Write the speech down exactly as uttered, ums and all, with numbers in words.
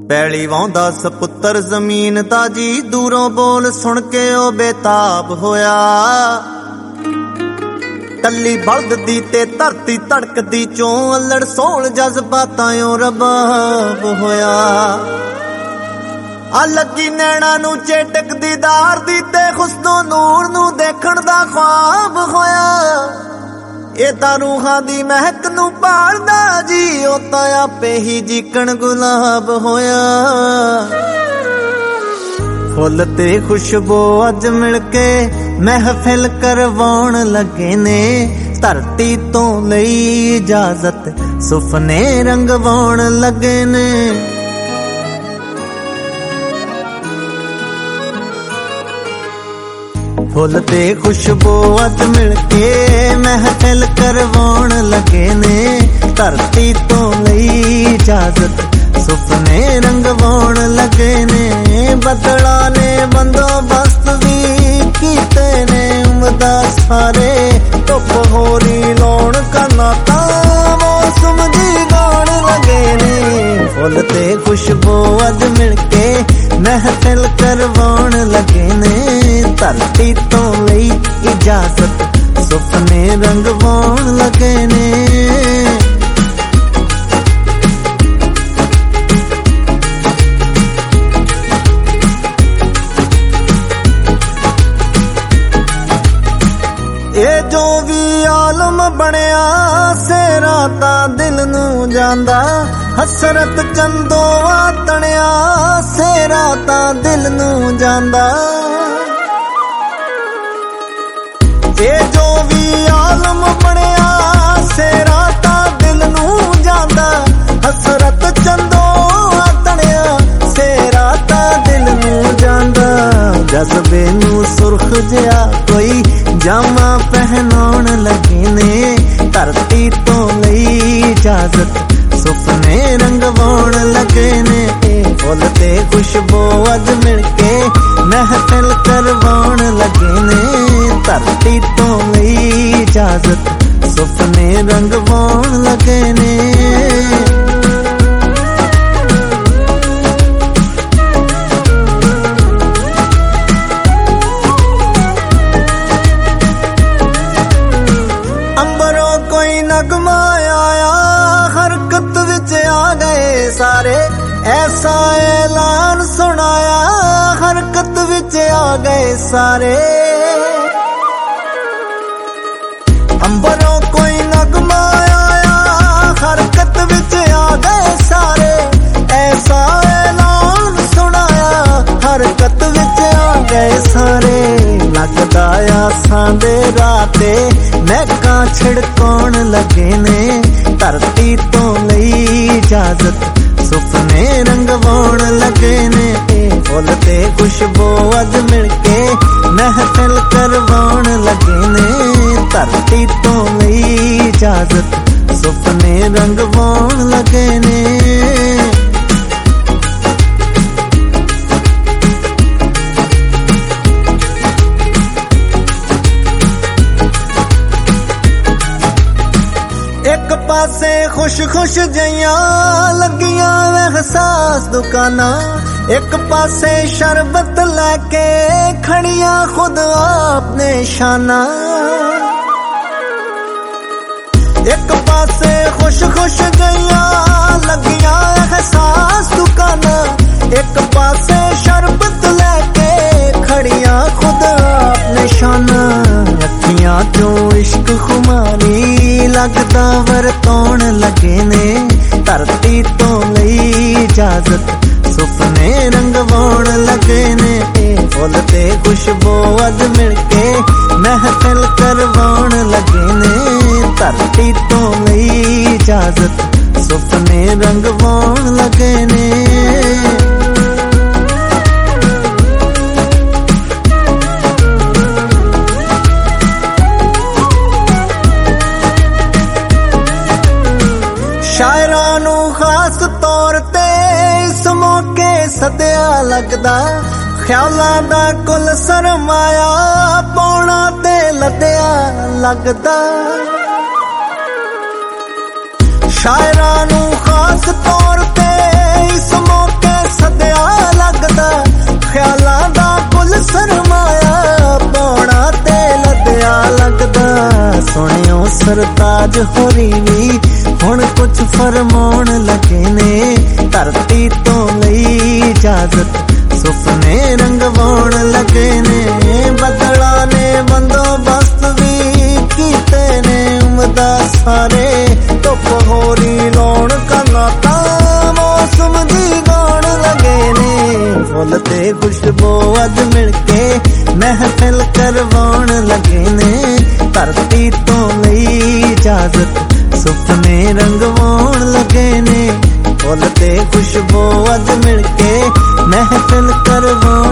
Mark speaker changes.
Speaker 1: ਪੈਲੀ ਵਾਹੁੰਦਾ ਸਪੁੱਤਰ ਜ਼ਮੀਨ ਦਾ ਜੀ, ਦੂਰੋਂ ਬੋਲ ਸੁਣ ਕੇ ਉਹ ਬੇਤਾਬ ਹੋਇਆ। ਟੱਲੀ ਬਲਦ ਦੀ ਤੇ ਧਰਤੀ ਧੜਕਦੀ ਚੋਂ ਅਲੜ ਸੋਲ ਜਜ਼ਬਾਤਾਂ ਓ ਰਬਾਬ ਹੋਇਆ। ਆ ਲੱਗੀ ਨੈਣਾ ਨੂੰ ਚੇਟਕ ਦੀਦਾਰ ਦੀ ਤੇ ਹੁਸਨੋ ਨੂਰ ਨੂੰ ਦੇਖਣ ਦਾ ख्वाब ਹੋਇਆ। ਇਹ ਤਾਂ ਰੂਹਾਂ ਦੀ ਮਹਿਕ ਨੂੰ ਭਾਲਦਾ ਜੀ, ਉਹ ਤਾਂ ਆਪੇ ਹੀ ਜੀਕਣ ਗੁਲਾਬ ਹੋਇਆ। ਫੁੱਲ ਤੇ ਖੁਸ਼ਬੂ ਅੱਜ ਮਿਲ ਕੇ ਮਹਿਫਿਲ ਕਰਵਾਉਣ ਲੱਗੇ ਨੇ, ਧਰਤੀ ਤੋਂ ਲਈ ਇਜਾਜ਼ਤ ਸੁਪਨੇ ਰੰਗਵਾਉਣ ਲੱਗੇ ਨੇ। ਫੁੱਲ ਤੇ ਖੁਸ਼ਬੂ ਅੱਜ ਮਿਲ ਕੇ ਮਹਿਫਿਲ ਕਰਵਾਉਣ ਲੱਗੇ ਨੇ, ਧਰਤੀ ਤੋਂ ਲਈ ਇਜਾਜ਼ਤ ਸੁਪਨੇ ਰੰਗਵਾਉਣ ਲੱਗੇ ਨੇ। ਬੱਦਲਾਂ ਨੇ ਬੰਦੋਬਸਤ ਵੀ ਕੀਤੇ ਨੇ ਉਮਦਾ ਸਾਰੇ, ਧੁੱਪ ਹੋਰੀ ਲਾਉਣ ਕਰਨਾ ਤਾਂ ਮੌਸਮ ਦੀ ਗਾਉਣ ਲੱਗੇ ਨੇ। ਫੁੱਲ ਤੇ ਖੁਸ਼ਬੂ ਅੱਜ ਮਿਲ ਕੇ ਮਹਿਫਿਲ ਕਰਵਾਉਣ ਲੱਗੇ ਨੇ, ਧਰਤੀ ਤੋਂ ਲਈ ਇਜਾਜ਼ਤ ਸੁਪਨੇ ਰੰਗਵਾਉਣ ਲੱਗੇ ਨੇ। ਇਹ ਜੋ ਵੀ ਆਲਮ ਬਣਿਆ ਸੇਰਾ ਤਾਂ ਦਿਲ ਨੂੰ ਜਾਂਦਾ, ਹਸਰਤ ਚੰਦੋਆ ਤਣਿਆ ਸੇਰਾ ਤਾਂ ਦਿਲ ਨੂੰ ਜਾਂਦਾ। ਇਹ ਜੋ ਵੀ ਆਲਮ ਬਣਿਆ ਸੇਰਾ ਤਾਂ ਦਿਲ ਨੂੰ ਜਾਂਦਾ, ਹਸਰਤ ਚੰਦੋਆ ਤਣਿਆ ਸੇਰਾ ਤਾਂ ਦਿਲ ਨੂੰ ਜਾਂਦਾ। ਜਜ਼ਬੇ ਨੂੰ ਸੁਰਖ ਜਿਹਾ ਕੋਈ ਜਾਮਾ ਪਹਿਨਾਉਣ ਲੱਗੇ ਨੇ, ਧਰਤੀ ਤੋਂ ਲਈ ਇਜਾਜ਼ਤ ਸੁਪਨੇ ਰੰਗਵਾਉਣ ਲੱਗੇ ਨੇ। ਫੁੱਲ ਤੇ ਖੁਸ਼ਬੂ ਅੱਜ ਮਿਲ ਕੇ ਮਹਿਫਿਲ ਕਰਵਾਉਣ ਲੱਗੇ ਨੇ, ਧਰਤੀ ਤੋਂ ਲਈ ਇਜਾਜ਼ਤ ਸੁਪਨੇ ਰੰਗਵਾਉਣ ਲੱਗੇ ਨੇ। ਨਗਮਾ ਆਇਆ ਹਰਕਤ ਵਿੱਚ ਆ ਗਏ ਸਾਰੇ, ਐਸਾ ਐਲਾਨ ਸੁਣਾਇਆ ਹਰਕਤ ਵਿੱਚ ਆ ਗਏ ਸਾਰੇ। ਅੰਬਰੋਂ ਕੋਈ ਨਗਮਾ ਆਇਆ ਹਰਕਤ ਵਿੱਚ ਆ ਗਏ ਸਾਰੇ, ਐਸਾ ਐਲਾਨ ਸੁਣਾਇਆ ਹਰਕਤ ਵਿੱਚ ਆ ਗਏ ਸਾਰੇ। ਲੱਗਦਾ ਆਸਾਂ ਦੇ ਰਾਤੇ ਮਹਿਕਾਂ ਛਿੜਕਾਉਣ ਲੱਗੇ ਨੇ, ਧਰਤੀ ਤੋਂ ਲਈ ਇਜਾਜ਼ਤ ਸੁਪਨੇ ਰੰਗਵਾਉਣ ਲੱਗੇ ਨੇ। ਫੁੱਲ ਤੇ ਖੁਸ਼ਬੂ ਅੱਜ ਮਿਲ ਕੇ ਮਹਿਫਿਲ ਕਰਵਾਉਣ ਲੱਗੇ ਨੇ, ਧਰਤੀ ਤੋਂ ਲਈ ਇਜਾਜ਼ਤ ਸੁਪਨੇ ਰੰਗਵਾਉਣ ਲੱਗੇ ਨੇ। ਇੱਕ ਪਾਸੇ ਖੁਸ਼ ਖੁਸ਼ ਜਈਆਂ ਲੱਗੀਆਂ ਅਹਿਸਾਸ ਦੁਕਾਨਾਂ, ਇੱਕ ਪਾਸੇ ਸ਼ਰਬਤ ਲੈ ਕੇ ਖੜੀਆਂ ਖੁਦ ਆਪਣੇ ਸ਼ਾਨਾਂ। ਇੱਕ ਪਾਸੇ ਖੁਸ਼ ਖੁਸ਼ ਜਈਆਂ ਲੱਗੀਆਂ ਅਹਿਸਾਸ ਦੁਕਾਨਾਂ, ਇੱਕ ਪਾਸੇ ਸ਼ਰਬਤ ਲੈ ਕੇ ਖੜੀਆਂ ਖੁਦ ਆਪਣੇ ਸ਼ਾਨਾਂ। ਅੱਖੀਆਂ ਚੋਂ ਇਸ਼ਕ ਖੁਮਾਰੀ ਲੱਗਦਾ ਵਰਤਾਉਣ ਲੱਗੇ ਨੇ, ਧਰਤੀ ਤੋਂ ਲਈ ਇਜਾਜ਼ਤ ਸੁਪਨੇ ਰੰਗਵਾਉਣ ਲੱਗੇ ਨੇ। ਫੁੱਲ ਤੇ ਖੁਸ਼ਬੂ ਅੱਜ ਮਿਲ ਕੇ ਮਹਿਫਿਲ ਕਰਵਾਉਣ ਲੱਗੇ ਨੇ, ਧਰਤੀ ਤੋਂ ਲਈ ਇਜਾਜ਼ਤ ਸੁਪਨੇ ਰੰਗਵਾਉਣ ਲੱਗੇ ਨੇ। ਸ਼ਾਇਰਾਂ ਨੂੰ ਖਾਸ ਤੌਰ ਤੇ ਇਸ ਮੌਕੇ ਸੱਦਿਆ ਲੱਗਦਾ, ਖਿਆਲਾਂ ਦਾ ਕੁੱਲ ਸਰਮਾਇਆ ਪਾਉਣਾ ਤੇ ਲੱਦਿਆ ਲੱਗਦਾ। ਸ਼ਾਇਰਾਂ ਨੂੰ ਖਾਸ ਤੌਰ ਤੇ ਇਸ ਮੌਕੇ सरताज होरी भी हुण कुछ फरमाउण लगे ने। धरती तो लई इजाजत सुपने रंगवाउण लगे ने। बदला ने बंदोबस्त भी कीते ने उमदा सारे। धुप होरी लाउण कनाता मौसम दी गाउण लगे ने। फुल ते खुशबू अज मिल के महफिल करवाउण लगे ने। धरती तो लई इजाजत सुपने रंगवाउण लगे ने। फुल ते खुशबू अज मिल के महफिल करवाउण